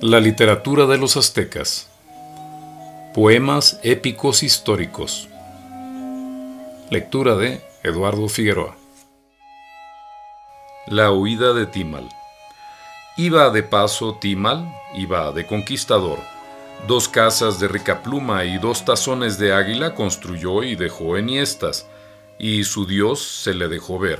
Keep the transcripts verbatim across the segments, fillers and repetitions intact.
La literatura de los aztecas. Poemas épicos históricos. Lectura de Eduardo Figueroa. La huida de Timal. Iba de paso Timal, iba de conquistador. Dos casas de rica pluma y dos tazones de águila construyó y dejó enhiestas, y su dios se le dejó ver.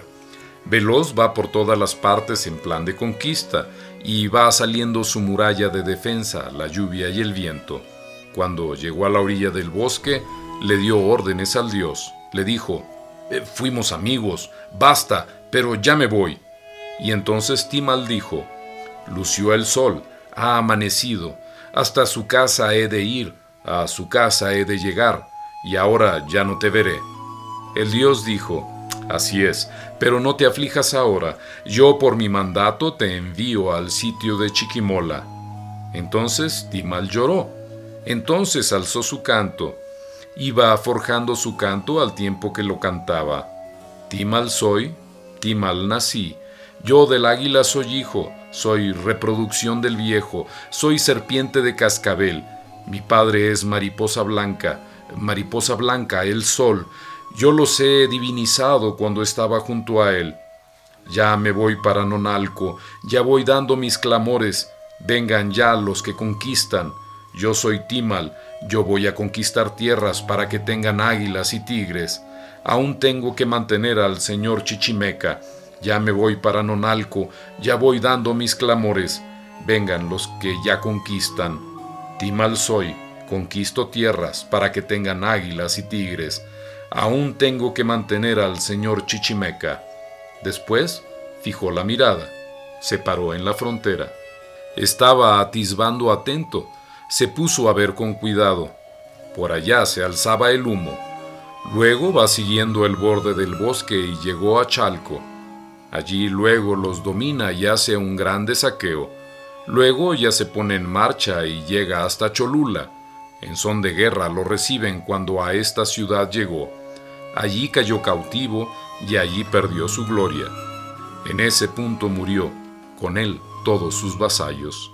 Veloz va por todas las partes en plan de conquista, y va saliendo su muralla de defensa, la lluvia y el viento. Cuando llegó a la orilla del bosque, le dio órdenes al dios. Le dijo: eh, fuimos amigos, basta, pero ya me voy. Y entonces Timal dijo: lució el sol, ha amanecido, hasta su casa he de ir, a su casa he de llegar, y ahora ya no te veré. El dios dijo: así es, pero no te aflijas ahora, yo por mi mandato te envío al sitio de Chiquimola. Entonces Timal lloró, entonces alzó su canto, iba forjando su canto al tiempo que lo cantaba. Timal soy, Timal nací, yo del águila soy hijo, soy reproducción del viejo, soy serpiente de cascabel, mi padre es mariposa blanca, mariposa blanca, el sol. Yo los he divinizado cuando estaba junto a él. Ya me voy para Nonalco, ya voy dando mis clamores. Vengan ya los que conquistan. Yo soy Timal, yo voy a conquistar tierras para que tengan águilas y tigres. Aún tengo que mantener al señor Chichimeca. Ya me voy para Nonalco, ya voy dando mis clamores. Vengan los que ya conquistan. Timal soy, conquisto tierras para que tengan águilas y tigres. Aún tengo que mantener al señor Chichimeca. Después fijó la mirada, se paró en la frontera. Estaba atisbando atento, se puso a ver con cuidado. Por allá se alzaba el humo. Luego va siguiendo el borde del bosque y llegó a Chalco. Allí luego los domina y hace un grande saqueo. Luego ya se pone en marcha y llega hasta Cholula. En son de guerra lo reciben cuando a esta ciudad llegó. Allí cayó cautivo y allí perdió su gloria. En ese punto murió, con él todos sus vasallos.